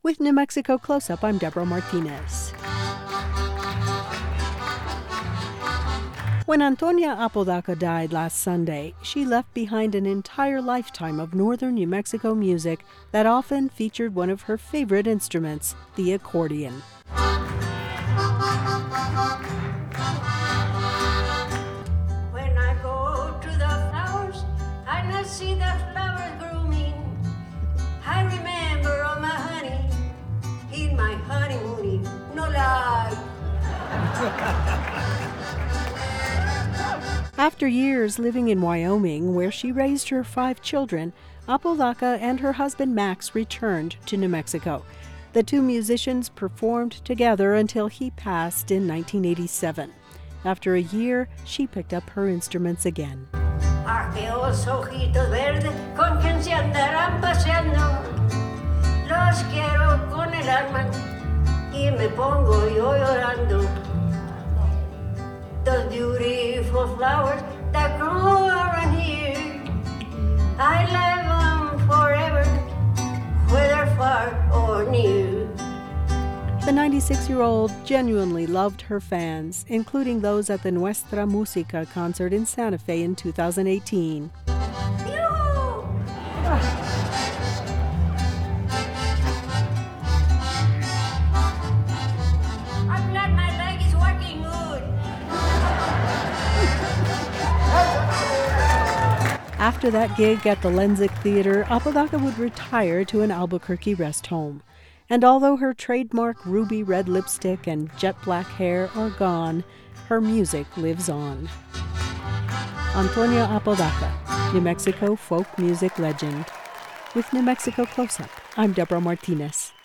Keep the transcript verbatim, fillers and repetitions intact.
With New Mexico Close-Up, I'm Deborah Martinez. When Antonia Apodaca died last Sunday, she left behind an entire lifetime of northern New Mexico music that often featured one of her favorite instruments, the accordion. When I go to the flowers and I see the flowers blooming, I remember all my honey in my honeymooning, no lie. After years living in Wyoming, where she raised her five children, Apodaca and her husband Max returned to New Mexico. The two musicians performed together until he passed in nineteen eighty-seven. After a year, she picked up her instruments again. Aquellos ojitos verdes con quien se andarán paseando, los quiero con el alma y me pongo yo llorando. Those beautiful flowers that grow around here, I love them forever, whether far or near. The ninety-six-year-old genuinely loved her fans, including those at the Nuestra Música concert in Santa Fe in two thousand eighteen. I'm glad my leg is working good. After that gig at the Lenzik Theater, Apodaca would retire to an Albuquerque rest home. And although her trademark ruby red lipstick and jet black hair are gone, her music lives on. Antonia Apodaca, New Mexico folk music legend. With New Mexico Close-Up, I'm Deborah Martinez.